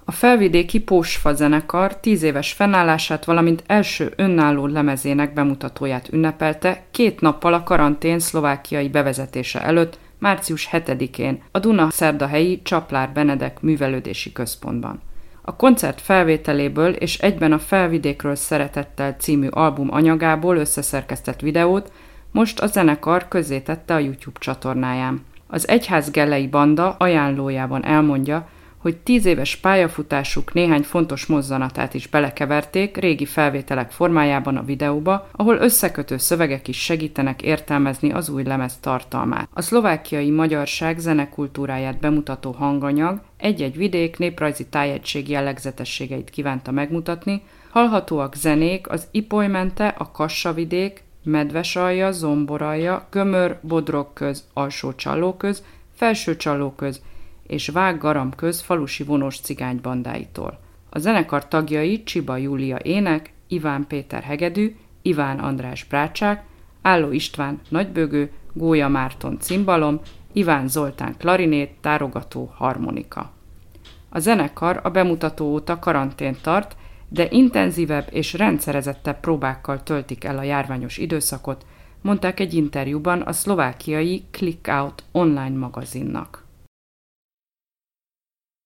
A felvidéki Pósfa zenekar 10 éves fennállását, valamint első önálló lemezének bemutatóját ünnepelte 2 nappal a karantén szlovákiai bevezetése előtt, március 7-én a Dunaszerdahelyi Csaplár Benedek Művelődési Központban. A koncert felvételéből és egyben a Felvidékről szeretettel című album anyagából összeszerkesztett videót most a zenekar közzétette a YouTube csatornáján. Az Egyházgellei Banda ajánlójában elmondja, hogy 10 éves pályafutásuk néhány fontos mozzanatát is belekeverték régi felvételek formájában a videóba, ahol összekötő szövegek is segítenek értelmezni az új lemez tartalmát. A szlovákiai magyarság zenekultúráját bemutató hanganyag egy-egy vidék néprajzi tájegység jellegzetességeit kívánta megmutatni, hallhatóak zenék az Ipolymente, a Kassa-vidék, Medvesalja, Zomboralja, Gömör, Bodrogköz, Alsó-Csallóköz, Felső-Csallóköz és Vág-Garamköz falusi vonós cigánybandáitól. A zenekar tagjai Csiba Júlia ének, Iván Péter hegedű, Iván András brácsák, Álló István nagybögő, Gólya Márton cimbalom, Iván Zoltán klarinét, tárogató harmonika. A zenekar a bemutató óta karantént tart, de intenzívebb és rendszerezettebb próbákkal töltik el a járványos időszakot, mondták egy interjúban a szlovákiai Click Out online magazinnak.